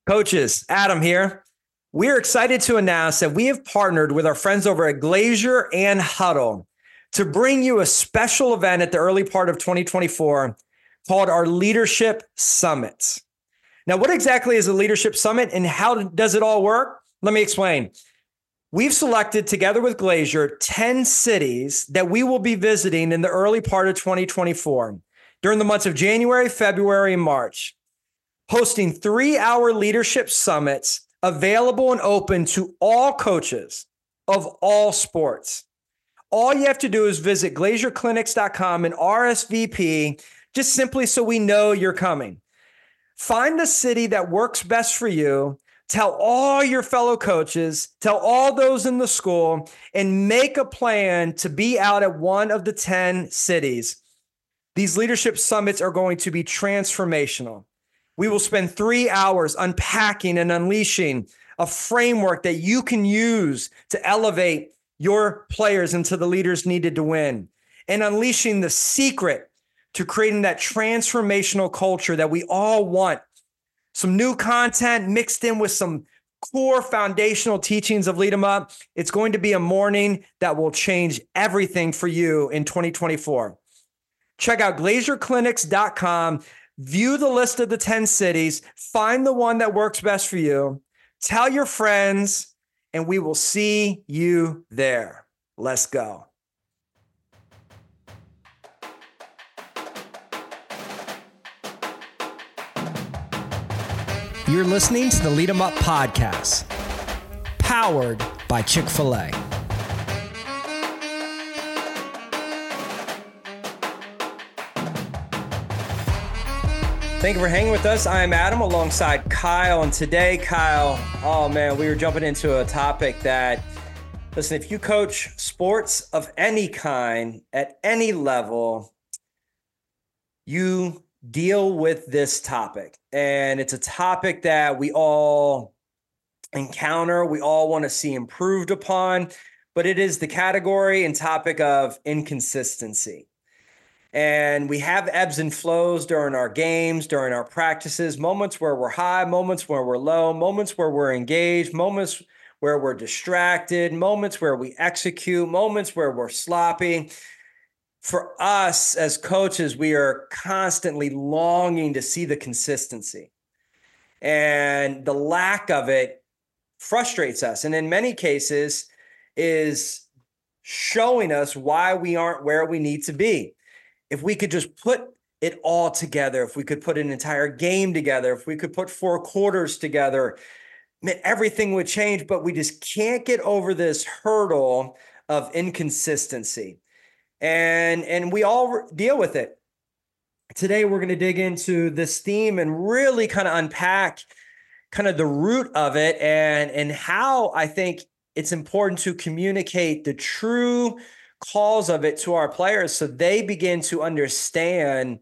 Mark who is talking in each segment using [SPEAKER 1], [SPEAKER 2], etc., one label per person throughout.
[SPEAKER 1] Coaches, Adam here. We're excited to announce that we have partnered with our friends over at Glazier and Huddle to bring you a special event at the early part of 2024 called our Leadership Summit. Now, what exactly is a Leadership Summit and how does it all work? Let me explain. We've selected, together with Glazier, 10 cities that we will be visiting in the early part of 2024 during the months of January, February, and March, hosting 3-hour leadership summits available and open to all coaches of all sports. All you have to do is visit glazierclinics.com and RSVP, just simply so we know you're coming. Find the city that works best for you. Tell all your fellow coaches, tell all those in the school, and make a plan to be out at one of the 10 cities. These leadership summits are going to be transformational. We will spend 3 hours unpacking and unleashing a framework that you can use to elevate your players into the leaders needed to win, and unleashing the secret to creating that transformational culture that we all want. Some new content mixed in with some core foundational teachings of Lead 'em Up. It's going to be a morning that will change everything for you in 2024. Check out glazierclinics.com. View the list of the 10 cities, find the one that works best for you, tell your friends, and we will see you there. Let's go.
[SPEAKER 2] You're listening to the Lead 'em Up podcast, powered by Chick-fil-A.
[SPEAKER 1] Thank you for hanging with us. I am Adam alongside Kyle. And today, Kyle, oh man, we were jumping into a topic that, listen, if you coach sports of any kind at any level, you deal with this topic. And it's a topic that we all encounter, we all want to see improved upon, but it is the category and topic of inconsistency. And we have ebbs and flows during our games, during our practices, moments where we're high, moments where we're low, moments where we're engaged, moments where we're distracted, moments where we execute, moments where we're sloppy. For us as coaches, we are constantly longing to see the consistency. And the lack of it frustrates us. And in many cases is showing us why we aren't where we need to be. If we could just put it all together, if we could put an entire game together, if we could put 4 quarters together, man, everything would change, but we just can't get over this hurdle of inconsistency. And we all deal with it. Today, we're going to dig into this theme and really kind of unpack kind of the root of it and how I think it's important to communicate the true cause of it to our players so they begin to understand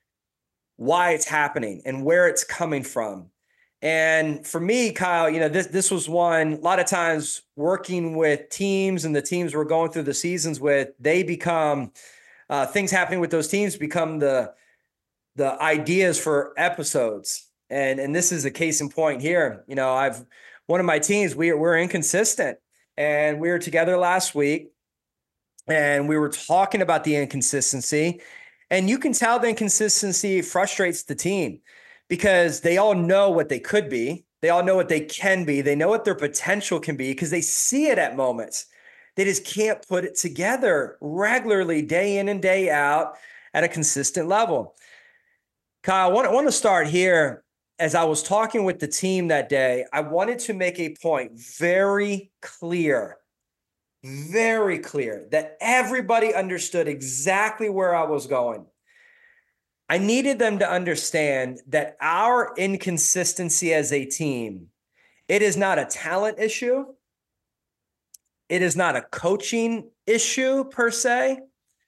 [SPEAKER 1] why it's happening and where it's coming from. And for me, Kyle, this was one, a lot of times working with teams and the teams we're going through the seasons with, they become things happening with those teams become the ideas for episodes. And this is a case in point here. One of my teams, we're inconsistent, and we were together last week. And we were talking about the inconsistency, and you can tell the inconsistency frustrates the team because they all know what they could be. They all know what they can be. They know what their potential can be because they see it at moments. They just can't put it together regularly, day in and day out at a consistent level. Kyle, I want to start here. As I was talking with the team that day, I wanted to make a point very clear that everybody understood exactly where I was going. I needed them to understand that our inconsistency as a team, it is not a talent issue. It is not a coaching issue per se.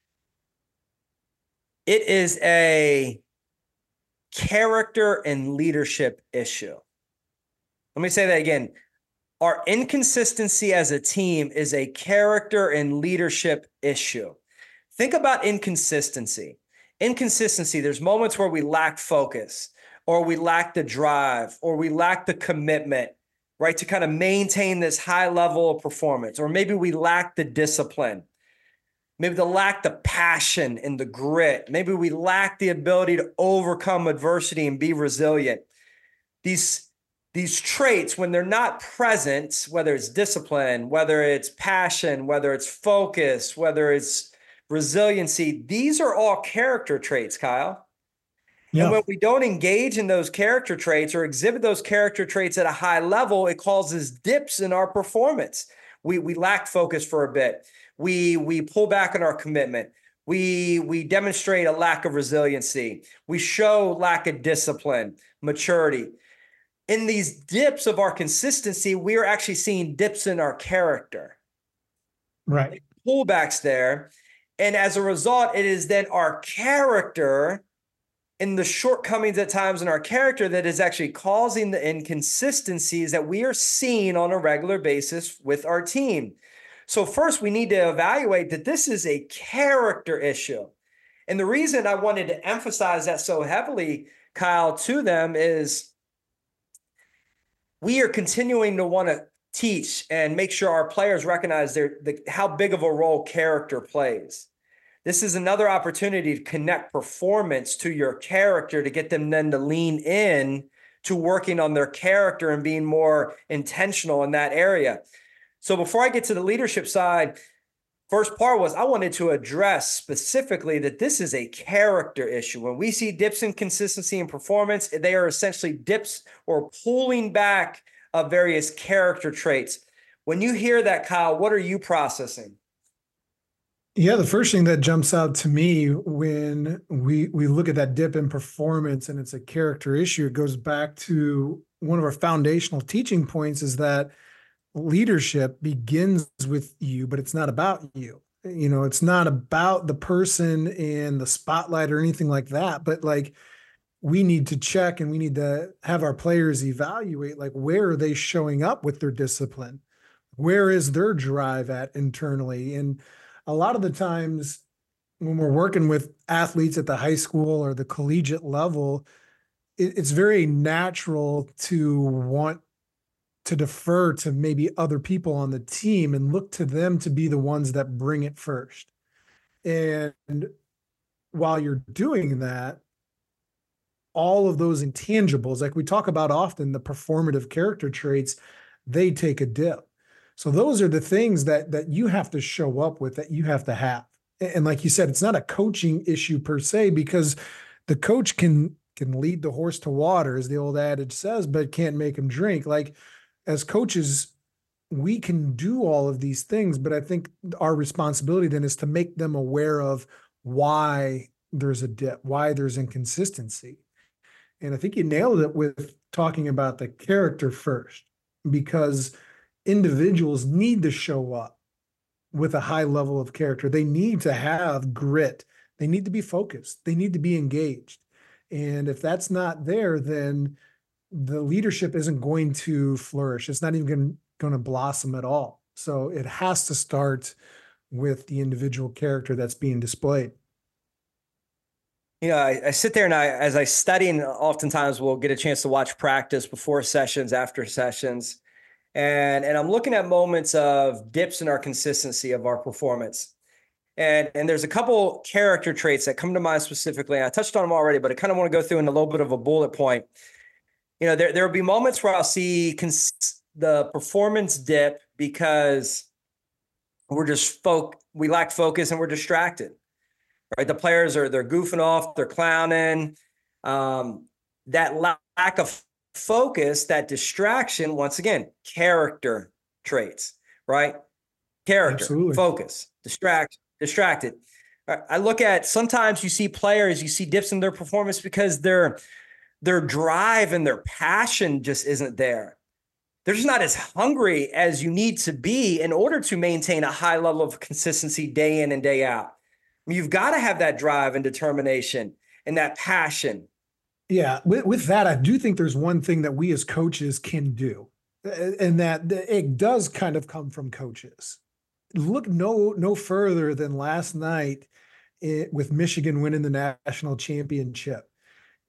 [SPEAKER 1] It is a character and leadership issue. Let me say that again. Our inconsistency as a team is a character and leadership issue. Think about inconsistency. There's moments where we lack focus, or we lack the drive, or we lack the commitment, right, to kind of maintain this high level of performance, or maybe we lack the discipline, maybe the lack the passion and the grit, maybe we lack the ability to overcome adversity and be resilient. These traits, when they're not present, whether it's discipline, whether it's passion, whether it's focus, whether it's resiliency, these are all character traits, Kyle.
[SPEAKER 3] Yeah.
[SPEAKER 1] And when we don't engage in those character traits or exhibit those character traits at a high level, it causes dips in our performance. We lack focus for a bit. We pull back on our commitment. We demonstrate a lack of resiliency. We show lack of discipline, maturity. In these dips of our consistency, we are actually seeing dips in our character.
[SPEAKER 3] Right.
[SPEAKER 1] Pullbacks there. And as a result, it is then our character and the shortcomings at times in our character that is actually causing the inconsistencies that we are seeing on a regular basis with our team. So first, we need to evaluate that this is a character issue. And the reason I wanted to emphasize that so heavily, Kyle, to them is we are continuing to want to teach and make sure our players recognize how big of a role character plays. This is another opportunity to connect performance to your character, to get them then to lean in to working on their character and being more intentional in that area. So before I get to the leadership side, first part was I wanted to address specifically that this is a character issue. When we see dips in consistency and performance, they are essentially dips or pulling back of various character traits. When you hear that, Kyle, what are you processing?
[SPEAKER 3] Yeah, the first thing that jumps out to me when we look at that dip in performance and it's a character issue, it goes back to one of our foundational teaching points is that leadership begins with you, but it's not about you. You know, it's not about the person in the spotlight or anything like that, but like we need to check and we need to have our players evaluate, like, where are they showing up with their discipline? Where is their drive at internally? And a lot of the times when we're working with athletes at the high school or the collegiate level, it's very natural to want to defer to maybe other people on the team and look to them to be the ones that bring it first. And while you're doing that, all of those intangibles, like we talk about often, the performative character traits, they take a dip. So those are the things that you have to show up with, that you have to have. And like you said, it's not a coaching issue per se, because the coach can lead the horse to water, as the old adage says, but can't make him drink. Like, as coaches, we can do all of these things, but I think our responsibility then is to make them aware of why there's a dip, why there's inconsistency. And I think you nailed it with talking about the character first, because individuals need to show up with a high level of character. They need to have grit. They need to be focused. They need to be engaged. And if that's not there, then the leadership isn't going to flourish. It's not even going to blossom at all. So it has to start with the individual character that's being displayed.
[SPEAKER 1] You know, I sit there and as I study, and oftentimes we'll get a chance to watch practice before sessions, after sessions. And I'm looking at moments of dips in our consistency of our performance. And there's a couple character traits that come to mind specifically. I touched on them already, but I kind of want to go through in a little bit of a bullet point. You know, there will be moments where I'll see the performance dip because we lack focus and we're distracted, right? The players they're goofing off, they're clowning. That lack of focus, that distraction, once again, character traits, right? Character,
[SPEAKER 3] Absolutely.
[SPEAKER 1] Focus, distracted. I look at, sometimes you see players, you see dips in their performance because their drive and their passion just isn't there. They're just not as hungry as you need to be in order to maintain a high level of consistency day in and day out. I mean, you've got to have that drive and determination and that passion.
[SPEAKER 3] Yeah, with that, I do think there's one thing that we as coaches can do, and that it does kind of come from coaches. Look no further than last night with Michigan winning the national championship.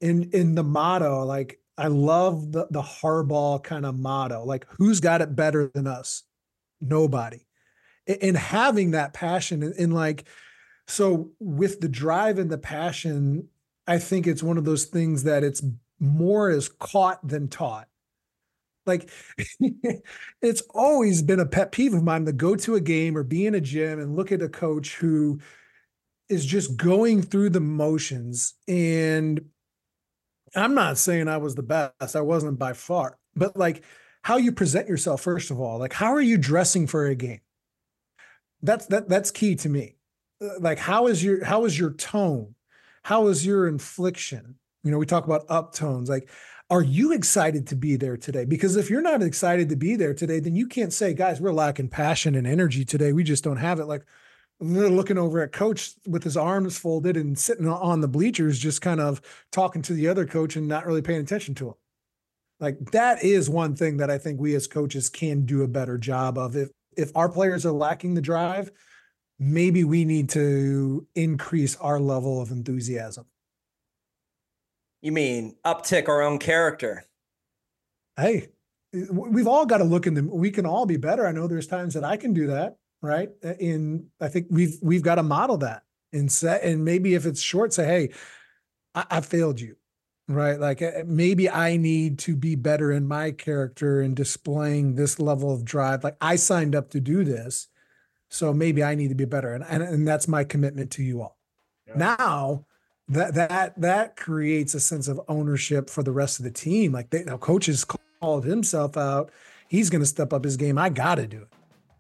[SPEAKER 3] in the motto, like I love the Harbaugh kind of motto, like who's got it better than us? Nobody. And having that passion and like, so with the drive and the passion, I think it's one of those things that it's more is caught than taught. Like it's always been a pet peeve of mine to go to a game or be in a gym and look at a coach who is just going through the motions. And I'm not saying I was the best. I wasn't by far, but like how you present yourself, first of all, like how are you dressing for a game? That's key to me. Like how is your tone? How is your inflection? You know, we talk about uptones. Like, are you excited to be there today? Because if you're not excited to be there today, then you can't say, guys, we're lacking passion and energy today. We just don't have it. Like they're looking over at coach with his arms folded and sitting on the bleachers, just kind of talking to the other coach and not really paying attention to him. Like that is one thing that I think we as coaches can do a better job of. If our players are lacking the drive, maybe we need to increase our level of enthusiasm.
[SPEAKER 1] You mean uptick our own character?
[SPEAKER 3] Hey, we've all got to look in them. We can all be better. I know there's times that I can do that, right? I think we've got to model that and maybe if it's short, say, hey, I failed you, right? Like maybe I need to be better in my character and displaying this level of drive. Like I signed up to do this. So maybe I need to be better. And that's my commitment to you all. Yeah. Now that creates a sense of ownership for the rest of the team. Like coach has called himself out. He's going to step up his game. I got to do it.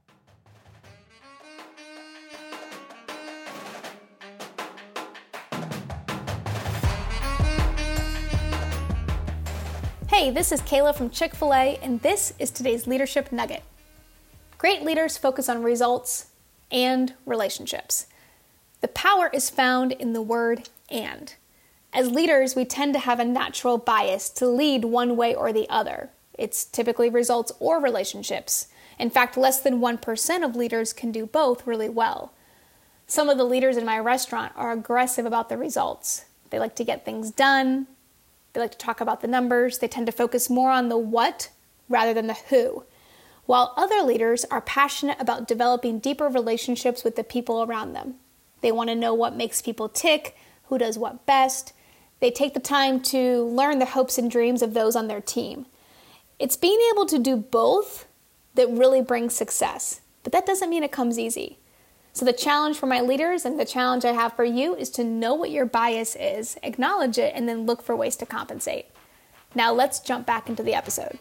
[SPEAKER 4] Hey, this is Kayla from Chick-fil-A, and this is today's Leadership Nugget. Great leaders focus on results and relationships. The power is found in the word "and." As leaders, we tend to have a natural bias to lead one way or the other. It's typically results or relationships. In fact, less than 1% of leaders can do both really well. Some of the leaders in my restaurant are aggressive about the results. They like to get things done. They like to talk about the numbers. They tend to focus more on the what rather than the who. While other leaders are passionate about developing deeper relationships with the people around them. They want to know what makes people tick, who does what best. They take the time to learn the hopes and dreams of those on their team. It's being able to do both that really brings success, but that doesn't mean it comes easy. So the challenge for my leaders and the challenge I have for you is to know what your bias is, acknowledge it, and then look for ways to compensate. Now let's jump back into the episode.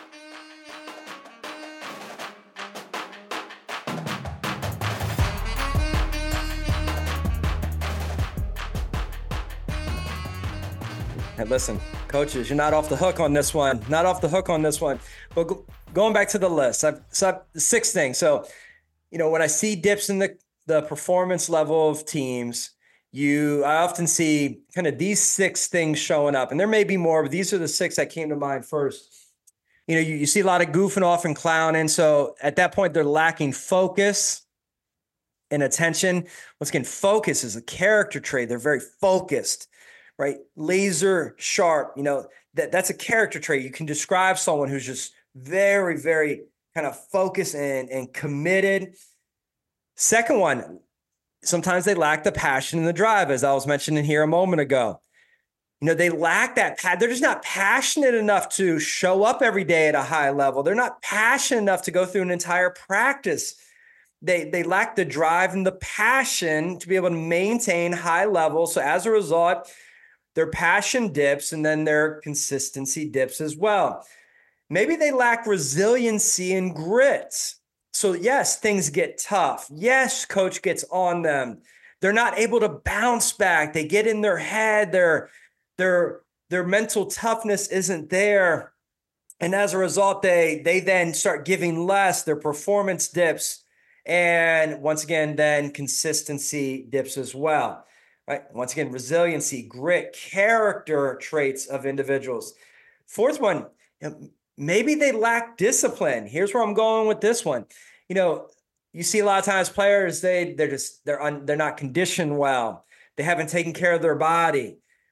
[SPEAKER 1] Hey, listen, coaches, you're not off the hook on this one. Not off the hook on this one. But going back to the list, I've 6 things. So, when I see dips in the performance level of teams, I often see kind of these 6 things showing up. And there may be more, but these are the 6 that came to mind first. You see a lot of goofing off and clowning. So at that point, they're lacking focus and attention. Once again, focus is a character trait. They're very focused. Right? Laser sharp, that's a character trait. You can describe someone who's just very, very kind of focused and committed. Second one, sometimes they lack the passion and the drive, as I was mentioning here a moment ago. They lack that. They're just not passionate enough to show up every day at a high level. They're not passionate enough to go through an entire practice. They lack the drive and the passion to be able to maintain high levels. So as a result, their passion dips and then their consistency dips as well. Maybe they lack resiliency and grit. So yes, things get tough. Yes, coach gets on them. They're not able to bounce back. They get in their head. Their mental toughness isn't there. And as a result, they then start giving less. Their performance dips. And once again, then consistency dips as well. Right. Once again, resiliency, grit, character traits of individuals. Fourth one, maybe they lack discipline. Here's where I'm going with this one. You see a lot of times players, they're not conditioned well. They haven't taken care of their body.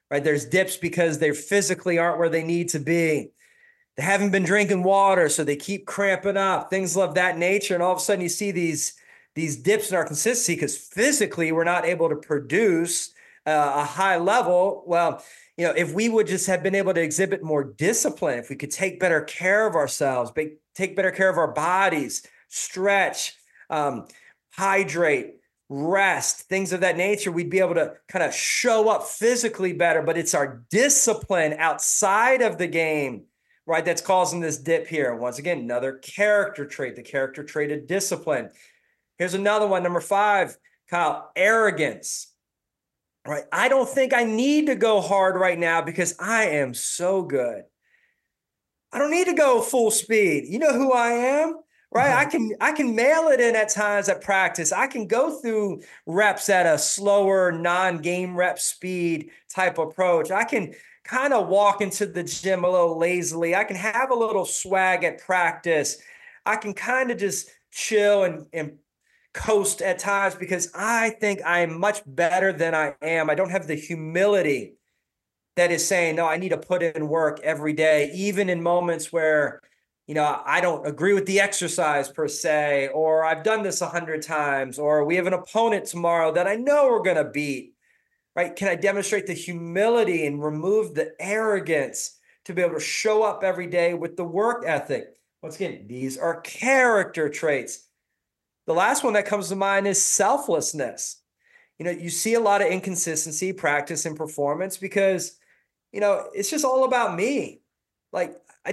[SPEAKER 1] right? There's dips because they physically aren't where they need to be. They haven't been drinking water, so they keep cramping up, things of that nature. And all of a sudden you see these dips in our consistency because physically we're not able to produce a high level. Well, if we would just have been able to exhibit more discipline, if we could take better care of ourselves, take better care of our bodies, stretch, hydrate, rest, things of that nature, we'd be able to kind of show up physically better. But it's our discipline outside of the game, right, that's causing this dip here. Once again, another character trait, the character trait of discipline. Here's another one, number 5, Kyle, arrogance. Right? I don't think I need to go hard right now because I am so good. I don't need to go full speed. You know who I am, right?
[SPEAKER 3] Mm-hmm.
[SPEAKER 1] I can mail it in at times at practice. I can go through reps at a slower non-game rep speed type approach. I can kind of walk into the gym a little lazily. I can have a little swag at practice. I can kind of just chill and coast at times because I think I'm much better than I am. I don't have the humility that is saying, no, I need to put in work every day, even in moments where, I don't agree with the exercise per se, or I've done this 100 times, or we have an opponent tomorrow that I know we're going to beat, right? Can I demonstrate the humility and remove the arrogance to be able to show up every day with the work ethic? Once again, these are character traits. The last one that comes to mind is selflessness. You see a lot of inconsistency, practice, and performance because, it's just all about me. Like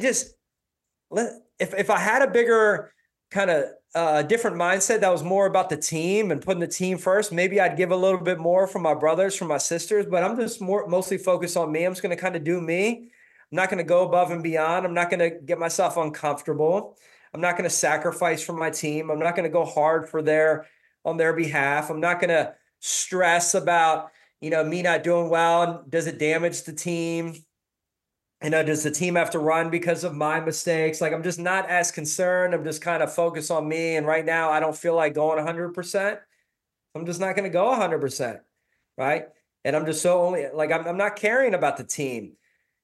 [SPEAKER 1] if I had a bigger kind of different mindset that was more about the team and putting the team first, maybe I'd give a little bit more from my brothers, from my sisters, but I'm just mostly focused on me. I'm just going to kind of do me. I'm not going to go above and beyond. I'm not going to get myself uncomfortable. I'm not going to sacrifice for my team. I'm not going to go hard on their behalf. I'm not going to stress about, me not doing well. And does it damage the team? Does the team have to run because of my mistakes? Like, I'm just not as concerned. I'm just kind of focused on me. And right now I don't feel like going 100%. I'm just not going to go 100%. Right. And I'm just I'm not caring about the team.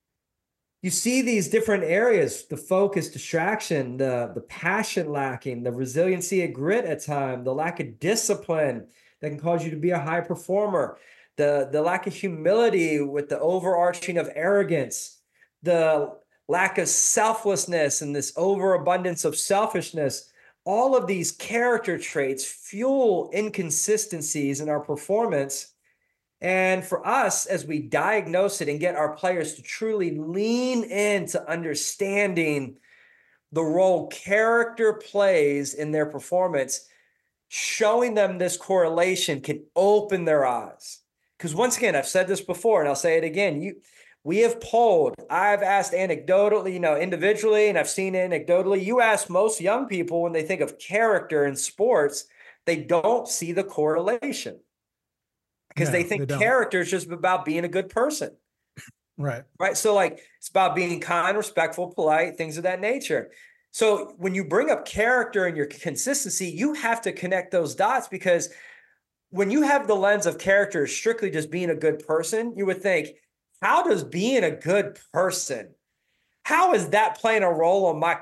[SPEAKER 1] You see these different areas, the focus, distraction, the passion lacking, the resiliency and grit at times, the lack of discipline that can cause you to be a high performer, the lack of humility with the overarching of arrogance, the lack of selflessness and this overabundance of selfishness. All of these character traits fuel inconsistencies in our performance. And for us, as we diagnose it and get our players to truly lean into understanding the role character plays in their performance, showing them this correlation can open their eyes. Because once again, I've said this before and I'll say it again. We have polled, I've asked anecdotally, individually, and I've seen anecdotally, you ask most young people when they think of character in sports, they don't see the correlation. Because they think character is just about being a good person.
[SPEAKER 3] Right.
[SPEAKER 1] Right. So it's about being kind, respectful, polite, things of that nature. So when you bring up character and your consistency, you have to connect those dots, because when you have the lens of character strictly just being a good person, you would think, how does being a good person, how is that playing a role on our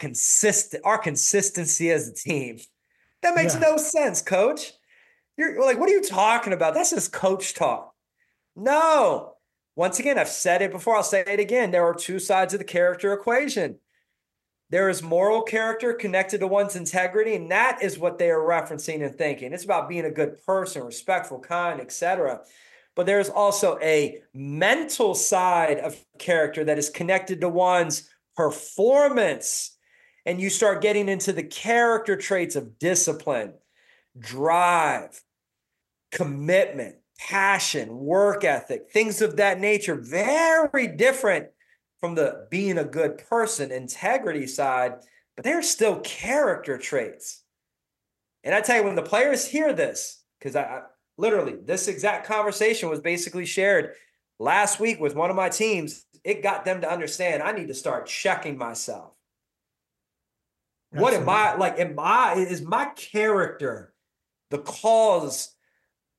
[SPEAKER 1] consistency as a team? That makes no sense, coach. You're like, what are you talking about? That's just coach talk. No. Once again, I've said it before. I'll say it again. There are two sides of the character equation. There is moral character connected to one's integrity, and that is what they are referencing and thinking. It's about being a good person, respectful, kind, etc. But there's also a mental side of character that is connected to one's performance. And you start getting into the character traits of discipline, drive, commitment, passion, work ethic, things of that nature. Very different from the being a good person, integrity side, but they're still character traits. And I tell you, when the players hear this, because I literally, this exact conversation was basically shared last week with one of my teams, it got them to understand I need to start checking myself. Absolutely. What am I, is my character the cause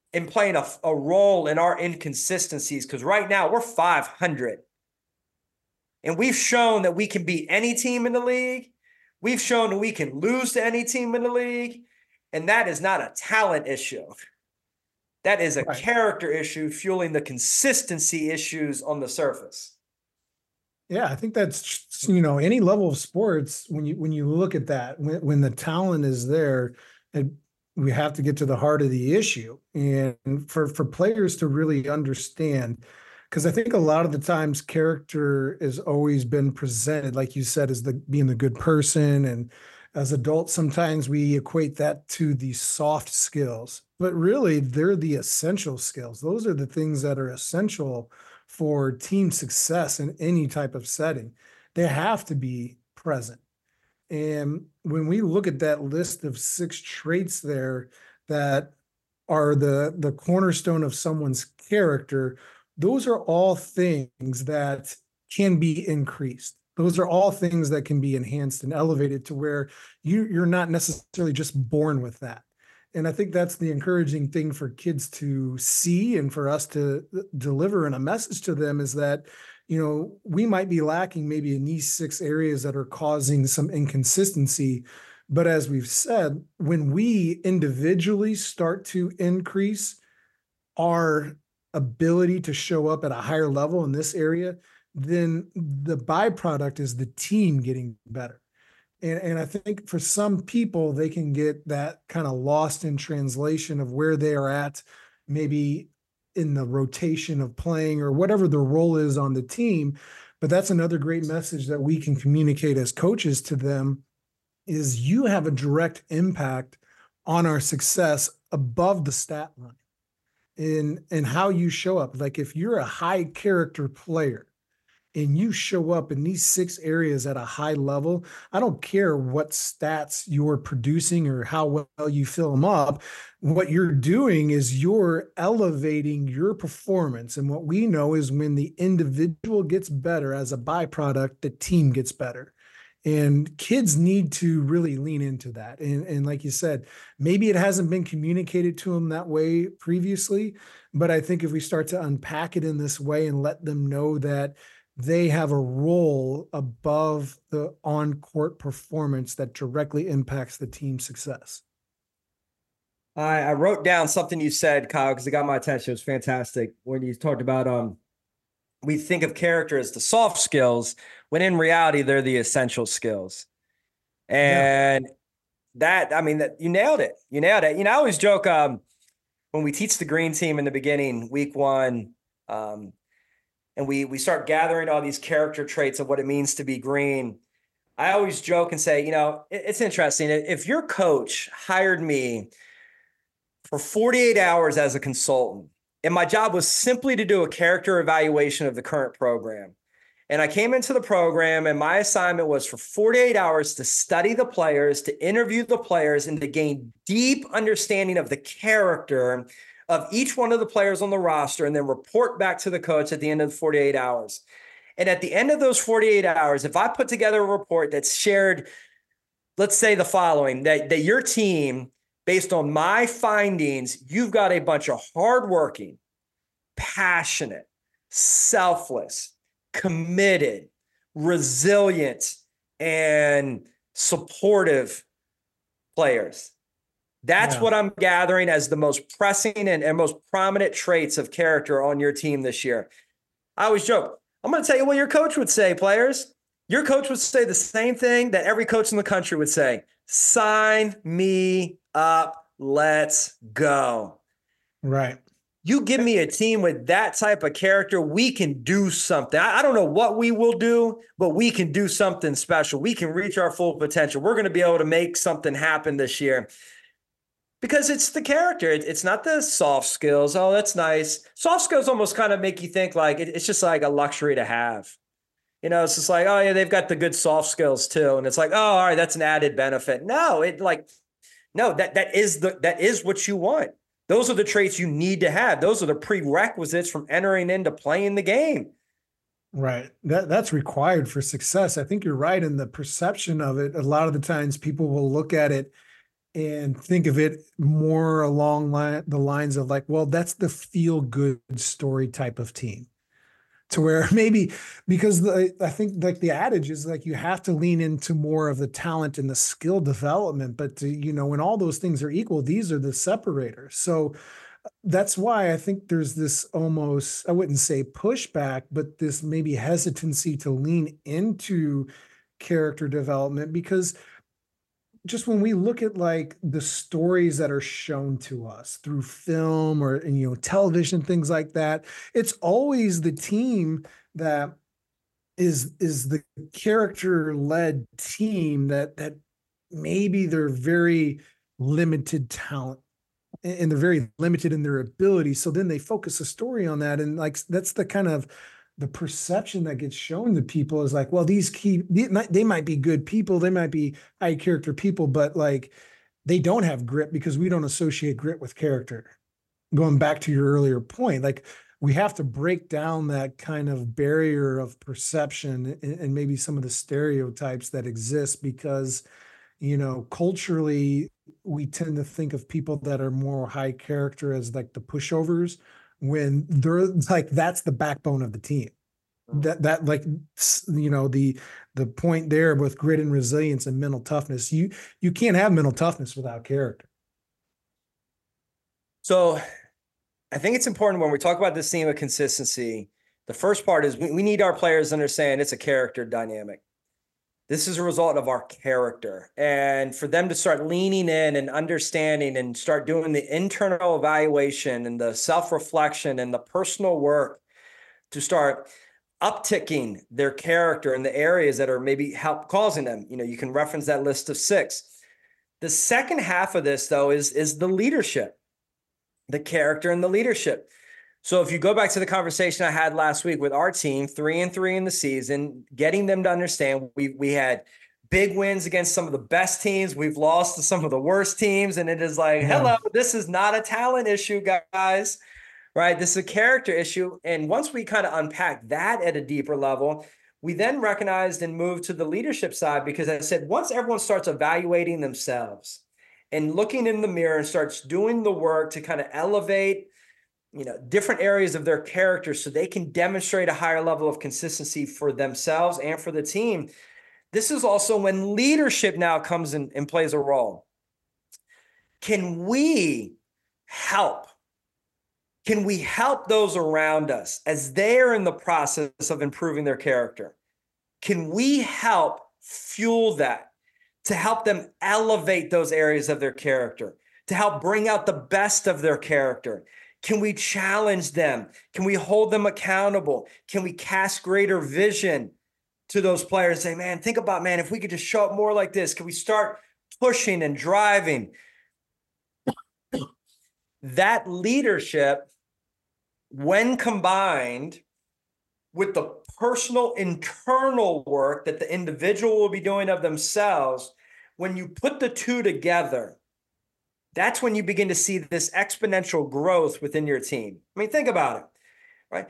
[SPEAKER 1] in playing a role in our inconsistencies, because right now we're 500. And we've shown that we can beat any team in the league. We've shown that we can lose to any team in the league. And that is not a talent issue. That is a character issue fueling the consistency issues on the surface.
[SPEAKER 3] Yeah, I think that's, any level of sports, when you look at that, when the talent is there, and we have to get to the heart of the issue. And for players to really understand, because I think a lot of the times character has always been presented, like you said, as being the good person. And as adults, sometimes we equate that to the soft skills, but really they're the essential skills. Those are the things that are essential for team success in any type of setting. They have to be present. And when we look at that list of 6 traits there that are the cornerstone of someone's character, those are all things that can be increased. Those are all things that can be enhanced and elevated to where you're not necessarily just born with that. And I think that's the encouraging thing for kids to see and for us to deliver in a message to them, is that, we might be lacking maybe in these 6 areas that are causing some inconsistency. But as we've said, when we individually start to increase our ability to show up at a higher level in this area, then the byproduct is the team getting better. And I think for some people, they can get that kind of lost in translation of where they are at, maybe in the rotation of playing or whatever the role is on the team. But that's another great message that we can communicate as coaches to them, is you have a direct impact on our success above the stat line in how you show up. Like if you're a high character player and you show up in these 6 areas at a high level, I don't care what stats you're producing or how well you fill them up. What you're doing is you're elevating your performance. And what we know is when the individual gets better as a byproduct, the team gets better. And kids need to really lean into that. And like you said, maybe it hasn't been communicated to them that way previously, but I think if we start to unpack it in this way and let them know that they have a role above the on-court performance that directly impacts the team's success.
[SPEAKER 1] I wrote down something you said, Kyle, because it got my attention. It was fantastic when you talked about we think of character as the soft skills, when in reality, they're the essential skills. And that you nailed it. You nailed it. I always joke when we teach the green team in the beginning, week 1, and we start gathering all these character traits of what it means to be green. I always joke and say, it's interesting. If your coach hired me for 48 hours as a consultant, and my job was simply to do a character evaluation of the current program, and I came into the program and my assignment was for 48 hours to study the players, to interview the players, and to gain deep understanding of the character of each one of the players on the roster, and then report back to the coach at the end of the 48 hours. And at the end of those 48 hours, if I put together a report that's shared, let's say the following, that your team, based on my findings, you've got a bunch of hardworking, passionate, selfless, committed, resilient, and supportive players. That's what I'm gathering as the most pressing and most prominent traits of character on your team this year. I always joke, I'm going to tell you what your coach would say, players. Your coach would say the same thing that every coach in the country would say: sign me up, let's go.
[SPEAKER 3] Right.
[SPEAKER 1] You give me a team with that type of character, we can do something. I don't know what we will do, but we can do something special. We can reach our full potential. We're going to be able to make something happen this year. Because it's the character. It's not the soft skills. Oh, that's nice. Soft skills almost kind of make you think like it's just like a luxury to have. It's just like, oh yeah, they've got the good soft skills too. And it's like, oh, all right, that's an added benefit. No, that is what you want. Those are the traits you need to have. Those are the prerequisites from entering into playing the game.
[SPEAKER 3] Right. That's required for success. I think you're right in the perception of it. A lot of the times people will look at it and think of it more along the lines of like, well, that's the feel good story type of team. To where maybe because I think like the adage is like you have to lean into more of the talent and the skill development, but when all those things are equal, these are the separators. So that's why I think there's this almost, I wouldn't say pushback, but this maybe hesitancy to lean into character development, because just when we look at like the stories that are shown to us through film or television, things like that, it's always the team that is the character led team that maybe they're very limited talent and they're very limited in their ability. So then they focus a story on that. And like, that's the kind of the perception that gets shown to people is like, well, they might be good people. They might be high character people, but like they don't have grit because we don't associate grit with character. Going back to your earlier point, like we have to break down that kind of barrier of perception and maybe some of the stereotypes that exist because, culturally, we tend to think of people that are more high character as like the pushovers when they're like, that's the backbone of the team. That like, the point there with grit and resilience and mental toughness, you can't have mental toughness without character.
[SPEAKER 1] So I think it's important when we talk about this theme of consistency, the first part is we need our players to understand it's a character dynamic. This is a result of our character. And for them to start leaning in and understanding and start doing the internal evaluation and the self-reflection and the personal work to start upticking their character in the areas that are maybe causing them. You can reference that list of 6. The second half of this, though, is the leadership, the character and the leadership. So if you go back to the conversation I had last week with our team, 3-3 in the season, getting them to understand we had big wins against some of the best teams. We've lost to some of the worst teams. And it is like, hello, this is not a talent issue, guys, right? This is a character issue. And once we kind of unpack that at a deeper level, we then recognized and moved to the leadership side, because I said, once everyone starts evaluating themselves and looking in the mirror and starts doing the work to kind of elevate different areas of their character so they can demonstrate a higher level of consistency for themselves and for the team. This is also when leadership now comes in and plays a role. Can we help? Can we help those around us as they're in the process of improving their character? Can we help fuel that to help them elevate those areas of their character, to help bring out the best of their character? Can we challenge them? Can we hold them accountable? Can we cast greater vision to those players and say, man, think about, man, if we could just show up more like this, can we start pushing and driving? That leadership, when combined with the personal internal work that the individual will be doing of themselves, when you put the two together, that's when you begin to see this exponential growth within your team. I mean, think about it, right?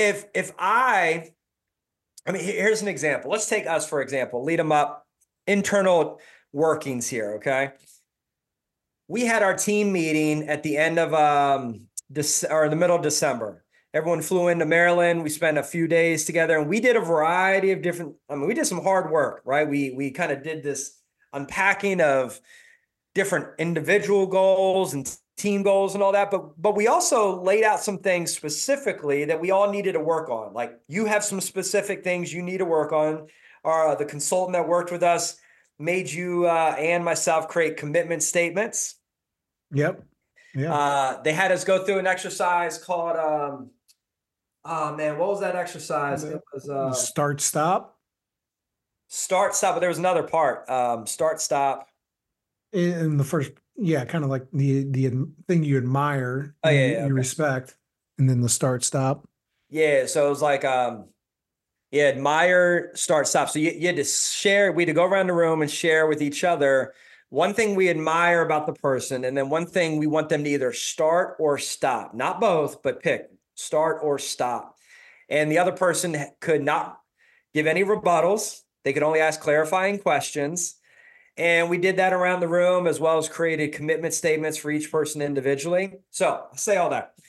[SPEAKER 1] Here's an example. Let's take us, for example, Lead 'em Up, internal workings here, okay? We had our team meeting at the end of the middle of December. Everyone flew into Maryland. We spent a few days together, and we did a variety of different, we did some hard work, right? We kind of did this unpacking of different individual goals and team goals and all that. But we also laid out some things specifically that we all needed to work on. Like, you have some specific things you need to work on. The consultant that worked with us made you and myself create commitment statements.
[SPEAKER 3] Yep. Yeah.
[SPEAKER 1] They had us go through an exercise called, what was that exercise? It was
[SPEAKER 3] start, stop.
[SPEAKER 1] Start, stop. But there was another part, start, stop.
[SPEAKER 3] In the first, kind of like the thing you admire, you respect, and then the start, stop.
[SPEAKER 1] Yeah, so it was like, admire, start, stop. So you had to share. We had to go around the room and share with each other one thing we admire about the person, and then one thing we want them to either start or stop. Not both, but pick start or stop. And the other person could not give any rebuttals. They could only ask clarifying questions. And we did that around the room, as well as created commitment statements for each person individually. So I say all that.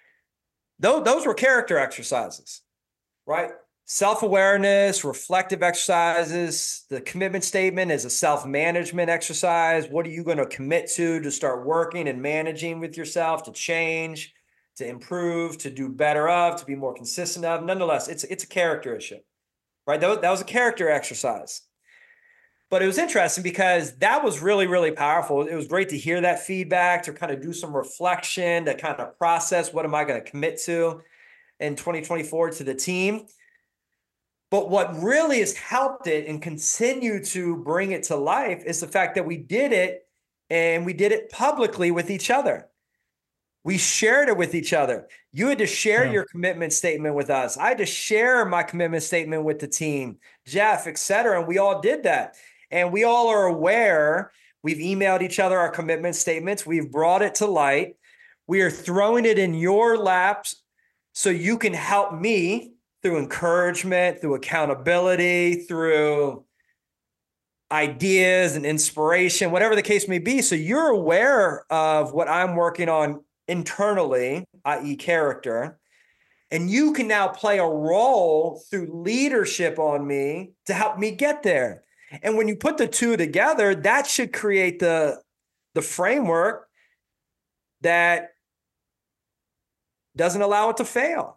[SPEAKER 1] Those were character exercises, right? Self-awareness, reflective exercises. The commitment statement is a self-management exercise. What are you going to commit to start working and managing with yourself, to change, to improve, to do better of, to be more consistent of? Nonetheless, it's a character issue, right? That was a character exercise. But it was interesting because that was really, really powerful. It was great to hear that feedback, to kind of do some reflection, to kind of process what am I going to commit to in 2024 to the team. But what really has helped it and continue to bring it to life is the fact that we did it, and we did it publicly with each other. We shared it with each other. You had to share your commitment statement with us. I had to share my commitment statement with the team, Jeff, et cetera. And we all did that. And we all are aware. We've emailed each other our commitment statements. We've brought it to light. We are throwing it in your laps so you can help me through encouragement, through accountability, through ideas and inspiration, whatever the case may be. So you're aware of what I'm working on internally, i.e. character. And you can now play a role through leadership on me to help me get there. And when you put the two together, that should create the framework that doesn't allow it to fail.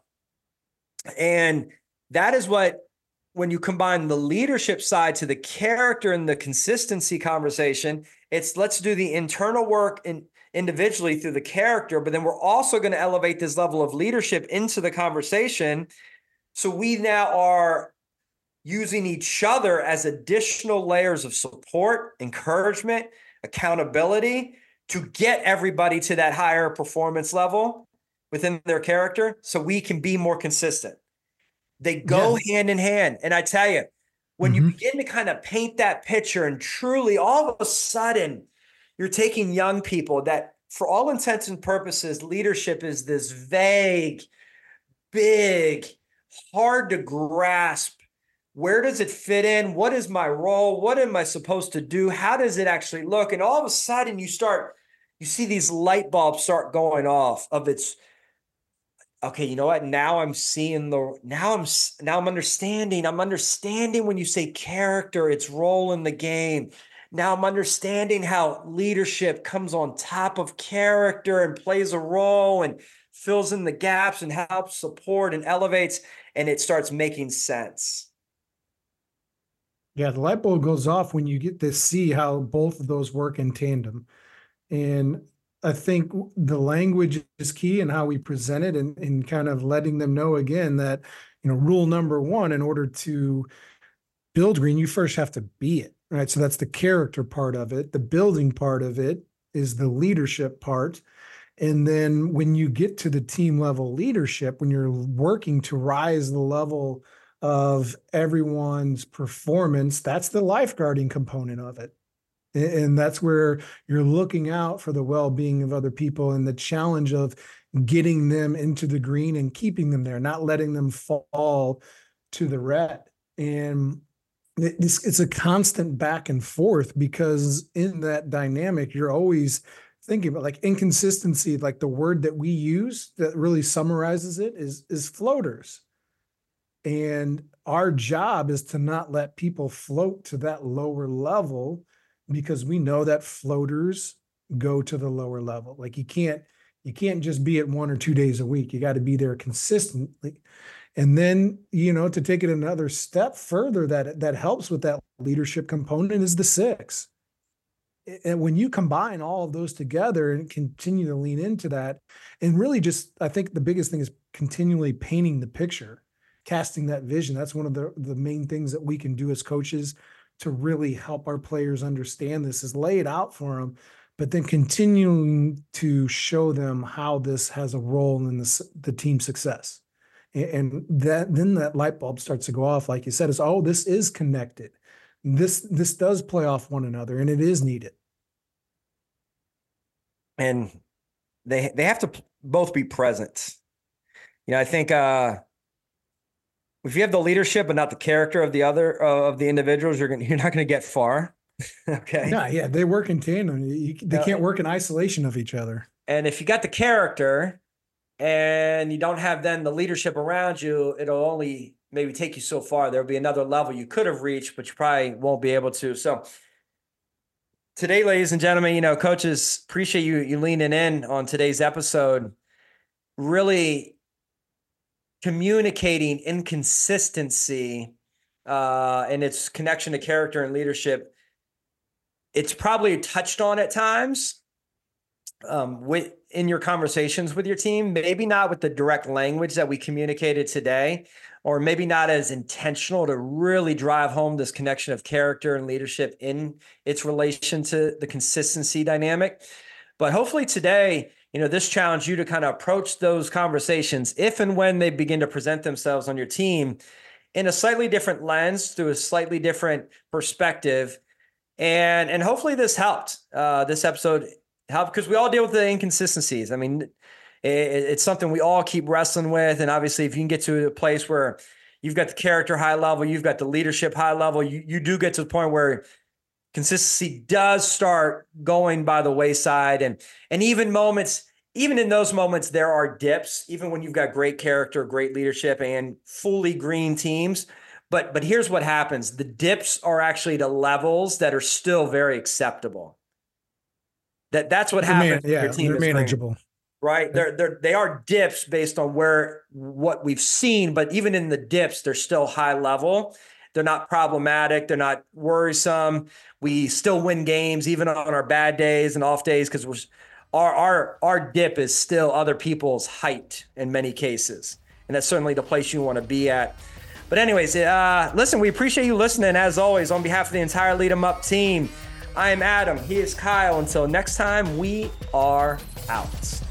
[SPEAKER 1] And that is what, when you combine the leadership side to the character and the consistency conversation, it's let's do the internal work individually through the character, but then we're also going to elevate this level of leadership into the conversation. So we now are using each other as additional layers of support, encouragement, accountability to get everybody to that higher performance level within their character so we can be more consistent. They go hand in hand. And I tell you, when you begin to kind of paint that picture and truly all of a sudden you're taking young people that for all intents and purposes, leadership is this vague, big, hard to grasp. Where does it fit in? What is my role? What am I supposed to do? How does it actually look? And all of a sudden you see these light bulbs start going off of its, okay, you know what? Now I'm seeing now I'm understanding. I'm understanding when you say character, its role in the game. Now I'm understanding how leadership comes on top of character and plays a role and fills in the gaps and helps support and elevates, and it starts making sense.
[SPEAKER 3] Yeah, the light bulb goes off when you get to see how both of those work in tandem. And I think the language is key in how we present it, and kind of letting them know again that, rule number one, in order to build green, you first have to be it, right? So that's the character part of it. The building part of it is the leadership part. And then when you get to the team level leadership, when you're working to rise the level of everyone's performance, that's the lifeguarding component of it. And that's where you're looking out for the well-being of other people and the challenge of getting them into the green and keeping them there, not letting them fall to the red. And it's a constant back and forth, because in that dynamic, you're always thinking about, like, inconsistency. Like, the word that we use that really summarizes it is floaters. And our job is to not let people float to that lower level, because we know that floaters go to the lower level. Like, you can't just be at 1 or 2 days a week. You got to be there consistently. And then, to take it another step further, that helps with that leadership component is the 6. And when you combine all of those together and continue to lean into that, and really just, I think the biggest thing is continually painting the picture, casting that vision. That's one of the main things that we can do as coaches to really help our players understand this, is lay it out for them, but then continuing to show them how this has a role in the team success. And then that light bulb starts to go off, like you said, is, oh, this is connected. This does play off one another, and it is needed.
[SPEAKER 1] And they have to both be present. I think if you have the leadership but not the character of the other of the individuals, you're not going to get far. Okay.
[SPEAKER 3] Yeah, they work in tandem. They can't work in isolation of each other.
[SPEAKER 1] And if you got the character and you don't have then the leadership around you, it'll only maybe take you so far. There'll be another level you could have reached, but you probably won't be able to. So today, ladies and gentlemen, coaches, appreciate you leaning in on today's episode, really communicating inconsistency and its connection to character and leadership. It's probably touched on at times in your conversations with your team, maybe not with the direct language that we communicated today, or maybe not as intentional to really drive home this connection of character and leadership in its relation to the consistency dynamic. But hopefully today, this challenged you to kind of approach those conversations if and when they begin to present themselves on your team in a slightly different lens, through a slightly different perspective. And hopefully this helped. This episode helped because we all deal with the inconsistencies. I mean, it's something we all keep wrestling with. And obviously, if you can get to a place where you've got the character high level, you've got the leadership high level, you do get to the point where consistency does start going by the wayside. And even in those moments, there are dips, even when you've got great character, great leadership, and fully green teams. But here's what happens. The dips are actually the levels that are still very acceptable. That's what happens.
[SPEAKER 3] Your team is manageable.
[SPEAKER 1] Green, right? They are dips based on what we've seen, but even in the dips, they're still high level. They're not problematic. They're not worrisome. We still win games, even on our bad days and off days, because our dip is still other people's height in many cases. And that's certainly the place you want to be at. But anyways, listen, we appreciate you listening. As always, on behalf of the entire Lead 'em Up team, I am Adam. He is Kyle. Until next time, we are out.